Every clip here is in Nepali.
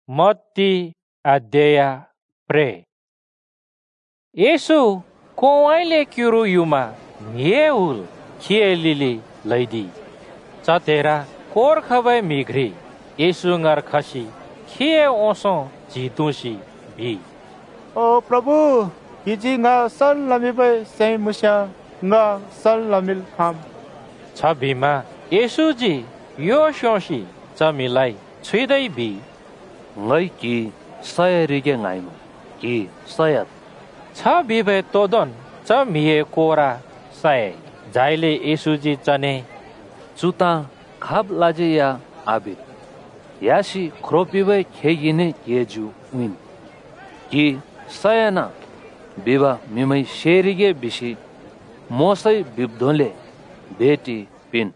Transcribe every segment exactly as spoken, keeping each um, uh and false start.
Matti Adeya Pre Yesu Koaile Kuru Yuma Nieul Kielili Lady Chatera Kor Khabai Migri Yesu Ngar Khashi Kie Oson Jitushi Bi O Prabhu Iji nga sal lamibai Saint Musha nga sal lamil ham Chabima Yesu ji Yo Shonshi Chamilai Chidai Bi Ngai ki sayarige ngaimu ki sayat Chabibai Todon Chamie Kora Sai Jaile Yesu ji Chane Chuta khab laje ya abit Yashi kropibai khegine yeju win Ki sayana biba mimai sherige bishi Mosai bibdole beti pin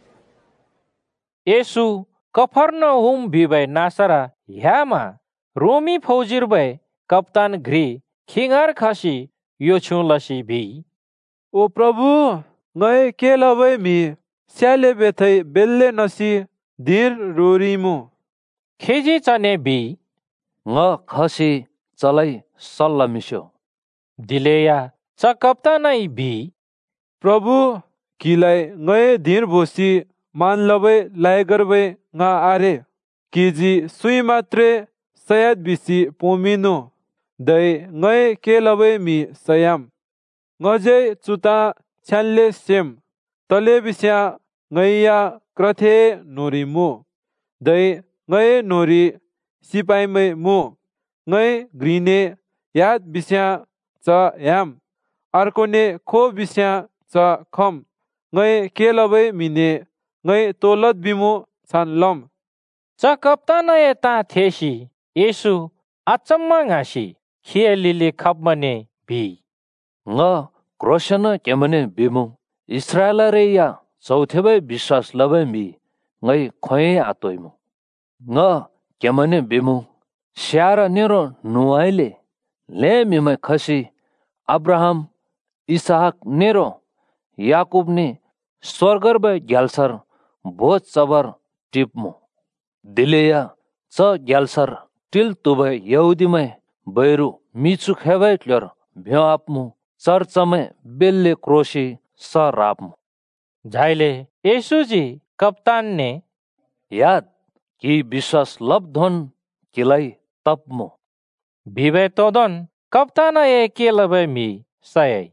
Yesu Kafarnaum bibai Nasara Yama Romi Fojirbai Kaptan Gri Kingar Khashi Yochun Lashi Bi O Prabhu ngai ke labai mi Syale bethai belle nasi dir rorimu Keji Chane Bi Nga khashi chalai sallamisho Dileya Cha Kaptanai Bi Prabhu kilai ngai dir bosi man labai laigarbai nga are Kiji sui matre sayat bisi pomino dai ngai ke labai mi sayam ngajai chuta chanle sem tale bisya ngai ya krathe norimu dai ngai nori sipai mai mu ngai grine yat bisya cha yam arkone kho bisya cha kham ngai ke labai mine ngai tolat bimu chanlom Cha Kaptana Ta Theshi Yesu Achamma Ngashi Khielili Khapmane Bi Nga kroshana kemane bimu Israela re ya chauthebai biswas labai mi ngai khoe atoimu Nga kemane bimu Shara nero nuaile le mi mai khashi Abraham Isaac nero Yakub ne swargarbai gyalsar bot sabar tipmu Dileya cha gyalsar til tubai Yahudi mai bairu michu khebai klor bhyo apmu charchame belle kroshi sa rapmu Jaile Yesu ji Kaptan ne yad ki biswas labdhon kilai tapmu Bibai Todon Kaptana e ke labai mi sayai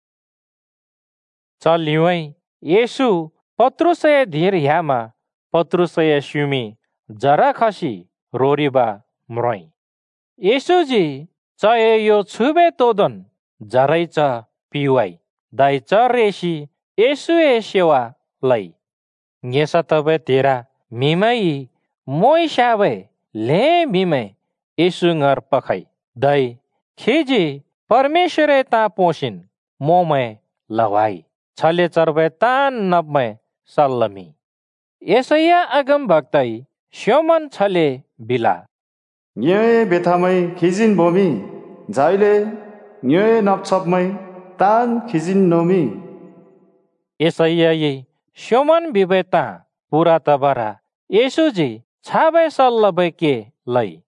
Cha liwai Yesu Patrusaya dhir yama Patrusaya shumi Jara Khashi Roriba Mroi Yesu ji Cha e yo chube Todon Jarai cha piwai Dai cha reshi Yesu e shewa lai Nyesa tabe tera Mimai Moi shabai Le mimai Yesu ngar pakhai Dai Khiji Parmeshware ta poshin Momai lawai Chale charbai tan napmai Sallami Yesaya agam bhaktai Shoman chale bila Nyoe bethamai khijin bomi Jaile nyoe napchapmai tan khijin nomi Yesaya ye Shoman bibeta Pura tabara Yesu ji Chabai sallabai ke lai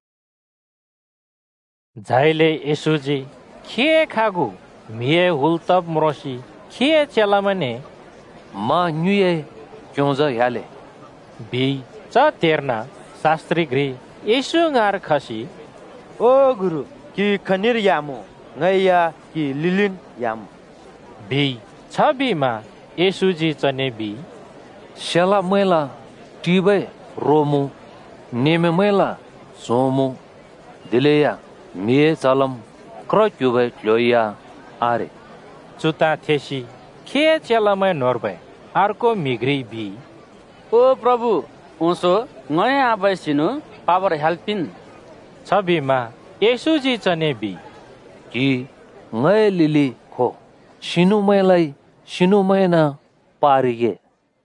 Jaile Yesu ji Khie khagu Mie hultab mroshi Khie chelamane ma nyue kyonza yale Bi cha terna Sastri gri Yesu ngar khashi O Guru ki khanir yamu ngai ya ki lilin yam Bi cha bi ma Yesu ji chane bi Shela mela tibai romu neme mela somu dileya mie chalam krokyubai loya are Chuta theshi Khie chelamai norbai Arko migri bi O Prabhu unso ngai abai sinu power helpin Chabi ma Yesu ji chane bi ki ngai lili kho shinu melai shinu mena parige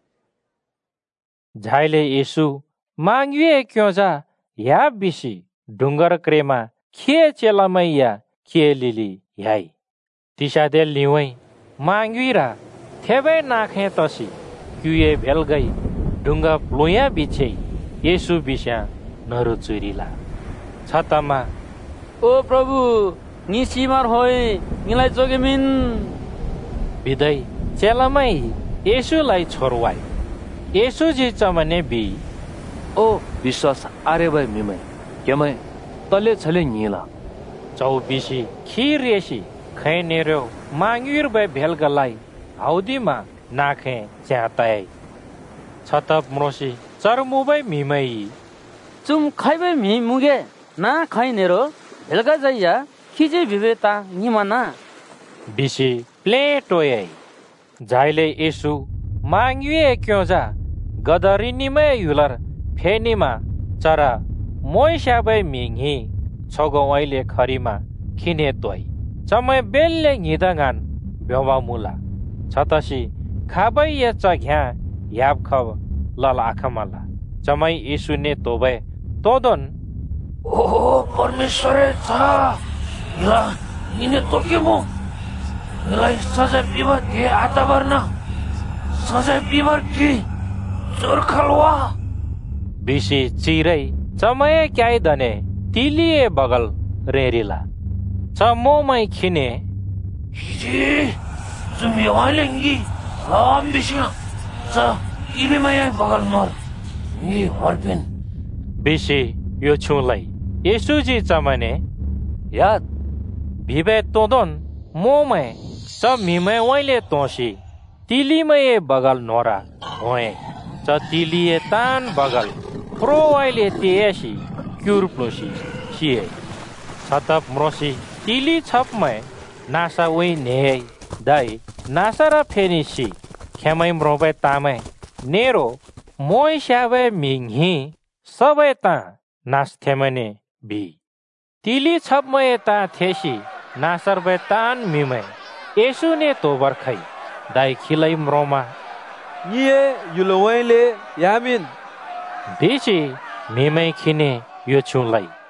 Jaile Yesu Mangyue kyoja Ya bishi Dungar krema Khie chelamai ya Khie lili yai Tishade liwai Mangyuira Thebe nakhe tosi Kyue belgai Dunga ploya biche Yesu bisha Naru churila छतमा ओ प्रभु नि सिमार होय निलाई जोगेमिन बिदै चेलामै येशूलाई छोरवाई येशू जी चमने बी ओ विश्वास आरे भए मिमै केमै तले छले निला चौबिसी खीर रेसी खैनेरो मांगीर भए भेलगलाई हौदीमा नाखे च्याताई छतप म्रोसी चरमुबै मिमै चुम खैबे मि मुगे ना खैनेरो भेलगा जाइया खिजे विवेता निमाना बिसी प्लेटोय जाइले येशू मांगिए क्यों जा गदरिनीमै युलर फेनीमा चरा मोइसाबै मिङी छगो अहिले खरीमा खिने तोइ चमै बेलले निदगान ब्योवा मुला छतसी खाबै या चघ्या याब खब लल आखमला चमै येशू ने तोबे तोदन ओ परमेश्वर छ ला इने तोकेमो लाई सजाय पिबर के आता भर्न सजाय पिबर की चोरखलवा बिसी चिरै चमय क्याइ दने तिलिए बगल रेरिला चमोमै खिने हिजे जुमी वालेंगी लाम बिसिया च इलेमय बगल मर नि हरपिन बिसी यो छुलाई येशू जी चमने याद भिबे तोदन मोमै च मिमै वैले तोसी तिलीमय बगल नोरा होए च तिलिए तान बगल प्रो वैले तेसी क्युर प्लोसी सिए छतप म्रोसी तिली छपमै नासा वै ने दाइ नासा र फेनिसी खेमै म्रोबै तामै नेरो मोइ स्याबै मिङही सबै ता नास थेमने बी तिली छपमै ता थेसी नासर बै तान मिमै येशू ने तोबर खै दाइ खिलै म्रोमा निए युलोवैले यामिन बिसी मिमै खिने यो छुलाई